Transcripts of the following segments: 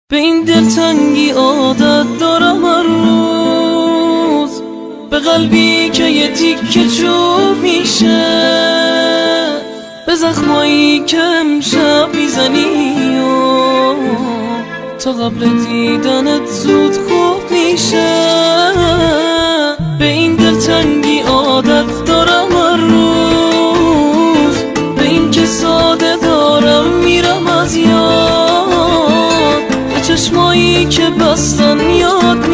به این دلتنگی عادت دارم هر روز، به قلبی که یه تیکه چوب میشه، به زخمایی که امشب میزنی و تا قبل دیدنت زود خوب میشه. به این دلتنگی عادت دارم هر روز، به این که ساده دارم میرم از یاد، به چشمایی که بستن یاد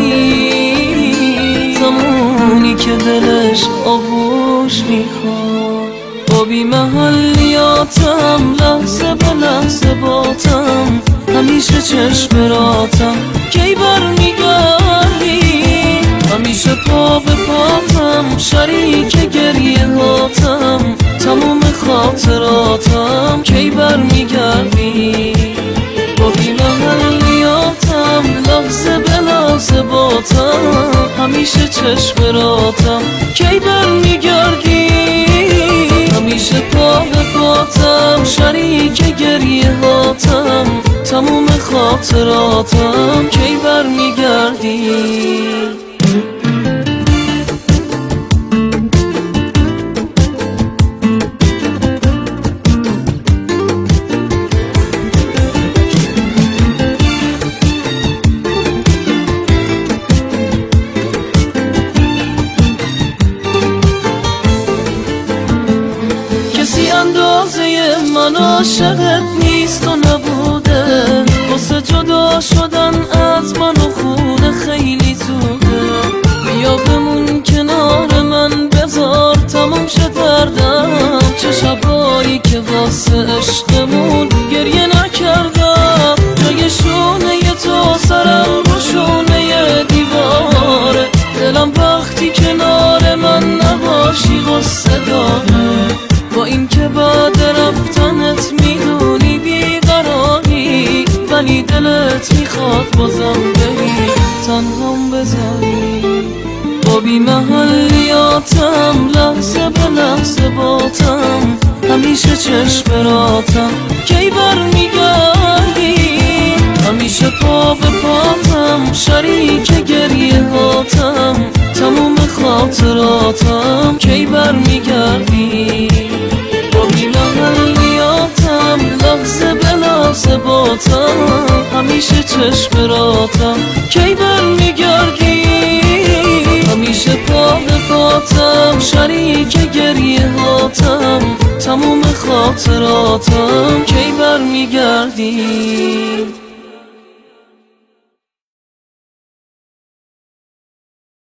میدی زمانی که دلش آغوش میخواد. با بی محلیاتم لحظه به لحظه باتم، همیشه چشم راتم کی برمیگردی، همیشه پا به پاتم شریک گریه هاتم، تموم خاطراتم کی برمیگردی. با بی محلیاتم لحظه به لحظه باتم، همیشه چشم راتم کی برمیگردی، همیشه پا به پاتم شریک گریه هاتم، تموم خاطراتم کی برمیگردی. کسی اندازه من عاشقت نیست و نبوده، واسه جدا شدن از من و خونه خیلی زوده. بیا بمون کنار من بذار تموم شه دردم، چه شبایی که واسه عشقمون گریه نکردم. جای شونه تو سرم رو شونه دیواره، دلم وقتی کنار من نباشی غصه داره. با این که بعد رفتنت میدونی بیقراری، ولی دلت میخواد بازم بری تنهام بذاری. با بی محلیاتم لحظه به لحظه باتم، همیشه چشم راتم کی برمیگردی، همیشه پا به پاتم شریک گریه هاتم، تموم خاطراتم کی برمیگردی. با بی محلیاتم لحظه به لحظه باتم، همیشه چشم راتم کی برمیگردی، همیشه پا به پاتم شریک گریه هاتم، تموم خاطراتم کی برمیگردی.